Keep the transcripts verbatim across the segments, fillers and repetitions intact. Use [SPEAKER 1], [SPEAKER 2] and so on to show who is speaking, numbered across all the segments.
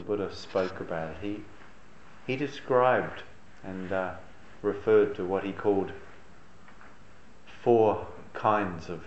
[SPEAKER 1] Buddha spoke about it. He he described and uh, referred to what he called four kinds of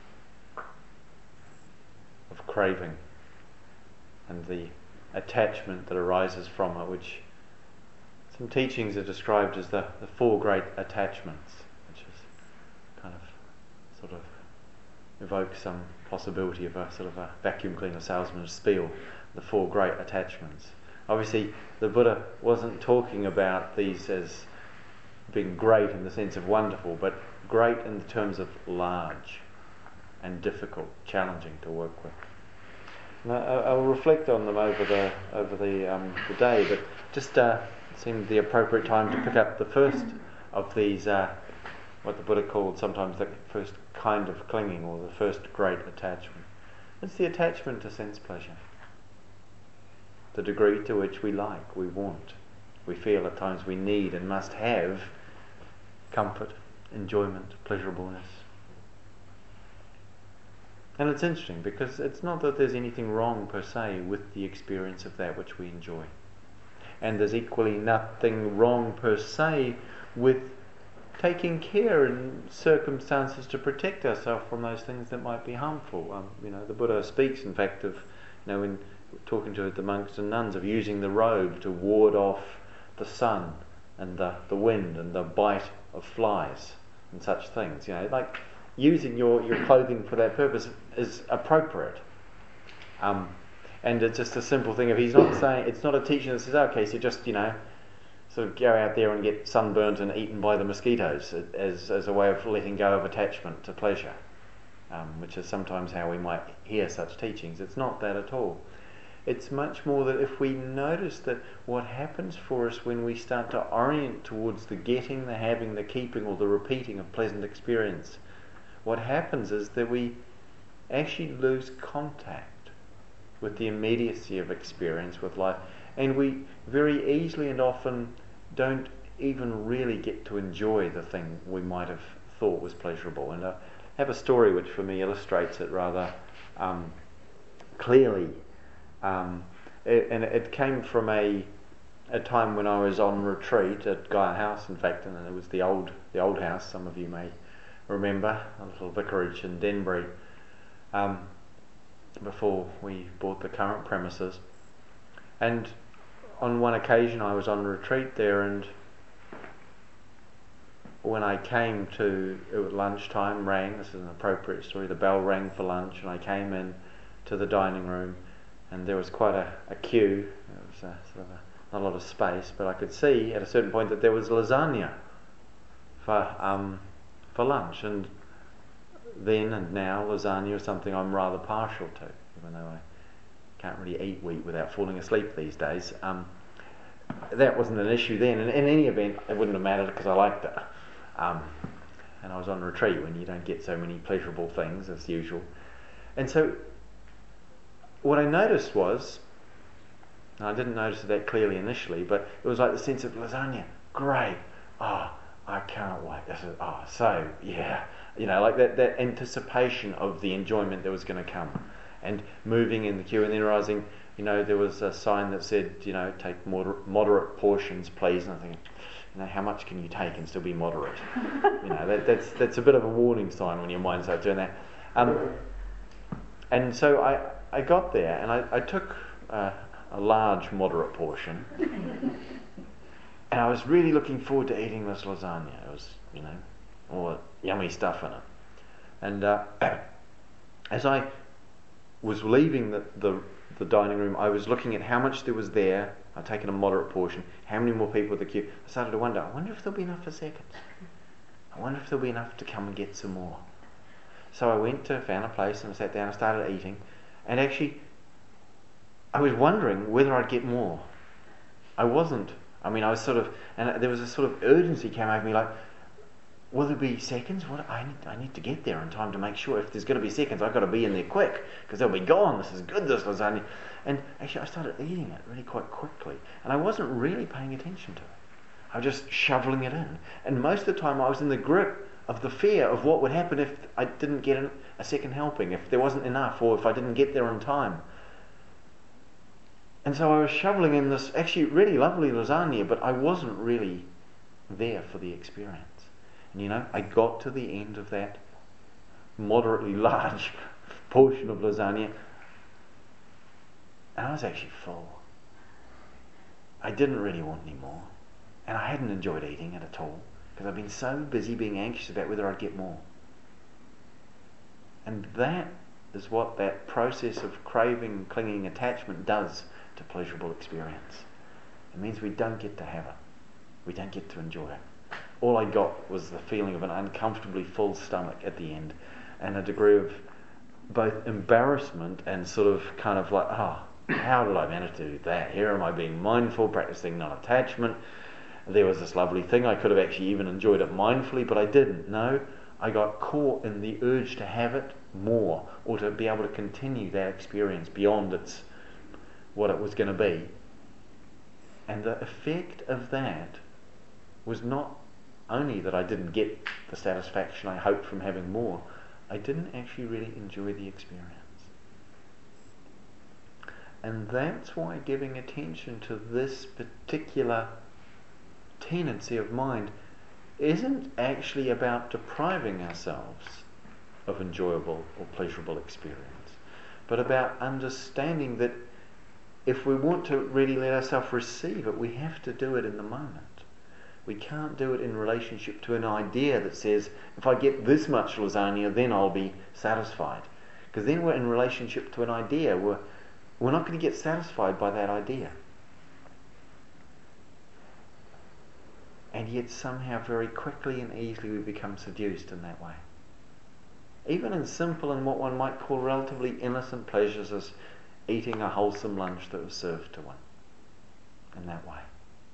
[SPEAKER 1] of craving and the attachment that arises from it, which some teachings are described as the, the four great attachments, which is kind of sort of evokes some possibility of a sort of a vacuum cleaner salesman's spiel, the four great attachments. Obviously, the Buddha wasn't talking about these as being great in the sense of wonderful, but great in the terms of large and difficult, challenging to work with. Now, I'll reflect on them over the over the um, the day, but just uh, seemed the appropriate time to pick up the first of these, uh, what the Buddha called sometimes the first kind of clinging, or the first great attachment. It's the attachment to sense pleasure. The degree to which we like, we want, we feel at times we need and must have comfort, enjoyment, pleasurableness. And it's interesting because it's not that there's anything wrong per se with the experience of that which we enjoy. And there's equally nothing wrong per se with taking care in circumstances to protect ourselves from those things that might be harmful. Um, you know, the Buddha speaks, in fact, of, you know, in talking to the monks and nuns, of using the robe to ward off the sun and the, the wind and the bite of flies and such things. You know, like using your, your clothing for that purpose is appropriate. Um, and it's just a simple thing of, he's not saying, it's not a teaching that says, okay, so just, you know, sort of go out there and get sunburnt and eaten by the mosquitoes as, as a way of letting go of attachment to pleasure, um, which is sometimes how we might hear such teachings. It's not that at all. It's much more that if we notice that what happens for us when we start to orient towards the getting, the having, the keeping, or the repeating of pleasant experience, what happens is that we actually lose contact with the immediacy of experience with life, and we very easily and often don't even really get to enjoy the thing we might have thought was pleasurable. And I have a story which for me illustrates it rather um, clearly. Um, it, and it came from a a time when I was on retreat at Gaia House, in fact, and it was the old the old house. Some of you may remember, a little vicarage in Denbury, um, before we bought the current premises. And on one occasion I was on retreat there, and when I came to it, lunchtime rang. This is an appropriate story. The bell rang for lunch, and I came in to the dining room. And there was quite a, a queue. There was a, sort of a, not a lot of space, but I could see at a certain point that there was lasagna for um, for lunch. And then and now, lasagna is something I'm rather partial to, even though I can't really eat wheat without falling asleep these days. Um, that wasn't an issue then. And in any event, it wouldn't have mattered because I liked it. Um, and I was on retreat when you don't get so many pleasurable things as usual. And so what I noticed was, and I didn't notice it that clearly initially, but it was like the sense of lasagna, great, oh, I can't wait, this is, oh, so, yeah, you know, like that, that anticipation of the enjoyment that was going to come, and moving in the queue, and then realising, you know, there was a sign that said, you know, take moder- moderate portions, please, and I'm thinking, you know, how much can you take and still be moderate? You know, that, that's that's a bit of a warning sign when your mind starts doing that. Um, and so I I got there, and I, I took uh, a large, moderate portion, and I was really looking forward to eating this lasagna. It was, you know, all the yummy stuff in it. And uh, as I was leaving the, the the dining room, I was looking at how much there was there. I'd taken a moderate portion. How many more people in the queue? I started to wonder, I wonder if there'll be enough for seconds. I wonder if there'll be enough to come and get some more. So I went to, found a place, and I sat down and started eating. And actually, I was wondering whether I'd get more. I wasn't. I mean, I was sort of, and there was a sort of urgency came over me, like, will there be seconds? What I need, I need to get there in time to make sure. If there's going to be seconds, I've got to be in there quick, because they'll be gone. This is good, this lasagna. And actually, I started eating it really quite quickly, and I wasn't really paying attention to it. I was just shoveling it in. And most of the time, I was in the grip of the fear of what would happen if I didn't get a second helping, if there wasn't enough, or if I didn't get there on time. And so I was shoveling in this actually really lovely lasagna, but I wasn't really there for the experience. And you know, I got to the end of that moderately large portion of lasagna, and I was actually full. I didn't really want any more, and I hadn't enjoyed eating it at all, because I've been so busy being anxious about whether I'd get more. And that is what that process of craving, clinging, attachment does to pleasurable experience. It means we don't get to have it. We don't get to enjoy it. All I got was the feeling of an uncomfortably full stomach at the end, and a degree of both embarrassment and sort of kind of like, oh, how did I manage to do that? Here am I being mindful, practicing non-attachment. There was this lovely thing. I could have actually even enjoyed it mindfully, but I didn't. No, I got caught in the urge to have it more, or to be able to continue that experience beyond its what it was going to be. And the effect of that was not only that I didn't get the satisfaction I hoped from having more, I didn't actually really enjoy the experience. And that's why giving attention to this particular tendency of mind isn't actually about depriving ourselves of enjoyable or pleasurable experience, but about understanding that if we want to really let ourselves receive it, we have to do it in the moment. We can't do it in relationship to an idea that says, if I get this much lasagna, then I'll be satisfied. Because then we're in relationship to an idea. We're, we're not going to get satisfied by that idea. And yet somehow very quickly and easily we become seduced in that way. Even in simple and what one might call relatively innocent pleasures as eating a wholesome lunch that was served to one in that way.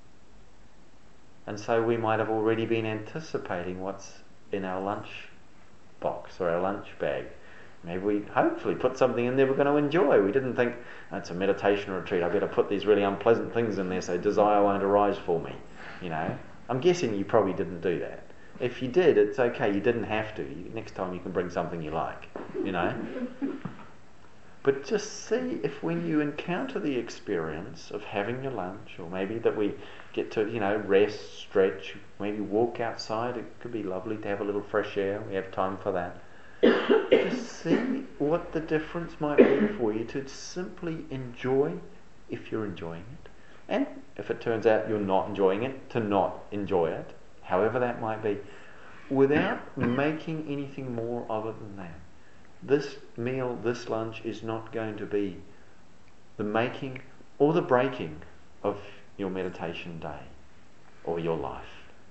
[SPEAKER 1] And so we might have already been anticipating what's in our lunch box or our lunch bag. Maybe we hopefully put something in there we're going to enjoy. We didn't think, oh, it's a meditation retreat, I better put these really unpleasant things in there so desire won't arise for me. You know, I'm guessing you probably didn't do that. If you did, it's okay, you didn't have to. You, next time you can bring something you like, you know. But just see if when you encounter the experience of having your lunch, or maybe that we get to, you know, rest, stretch, maybe walk outside. It could be lovely to have a little fresh air. We have time for that. Just see what the difference might be for you to simply enjoy, if you're enjoying it. And if it turns out you're not enjoying it, to not enjoy it, however that might be, without making anything more of it than that. This meal, this lunch is not going to be the making or the breaking of your meditation day or your life.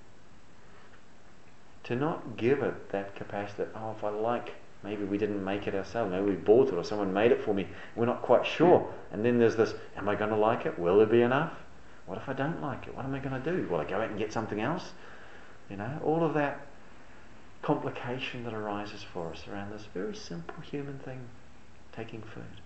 [SPEAKER 1] To not give it that capacity that, oh, if I like, maybe we didn't make it ourselves, maybe we bought it or someone made it for me, we're not quite sure. And then there's this, am I going to like it? Will there be enough? What if I don't like it? What am I going to do? Will I go out and get something else? You know, all of that complication that arises for us around this very simple human thing, taking food.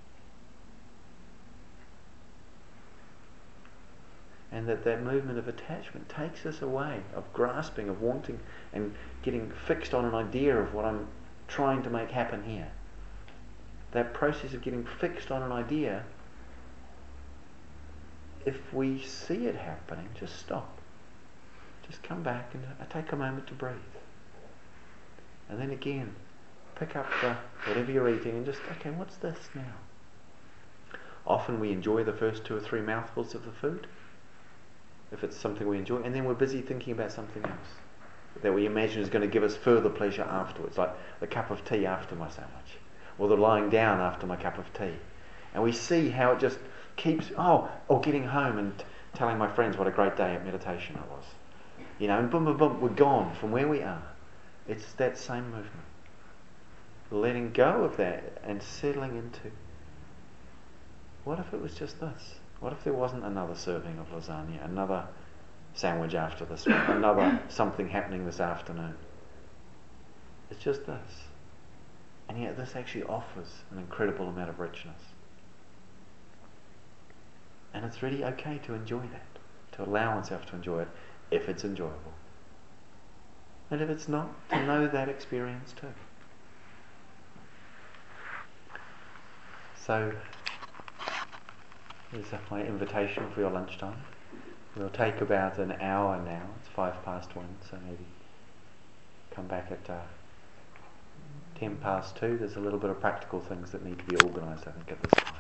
[SPEAKER 1] And that that movement of attachment takes us away, of grasping, of wanting, and getting fixed on an idea of what I'm trying to make happen here. That process of getting fixed on an idea, if we see it happening, just stop. Just come back and take a moment to breathe. And then again, pick up the whatever you're eating and just, okay, what's this now? Often we enjoy the first two or three mouthfuls of the food, if it's something we enjoy, and then we're busy thinking about something else that we imagine is going to give us further pleasure afterwards, like the cup of tea after my sandwich, or the lying down after my cup of tea. And we see how it just keeps, oh, or getting home and t- telling my friends what a great day at meditation it was. You know, and boom, boom, boom, we're gone from where we are. It's that same movement. Letting go of that and settling into, what if it was just this? What if there wasn't another serving of lasagna, another sandwich after this one, another something happening this afternoon? It's just this. And yet this actually offers an incredible amount of richness. And it's really okay to enjoy that, to allow oneself to enjoy it if it's enjoyable. And if it's not, to know that experience too. So, There's my invitation for your lunchtime. We'll take about an hour now. It's five past one, so maybe come back at uh, ten past two. There's a little bit of practical things that need to be organised, I think, at this point.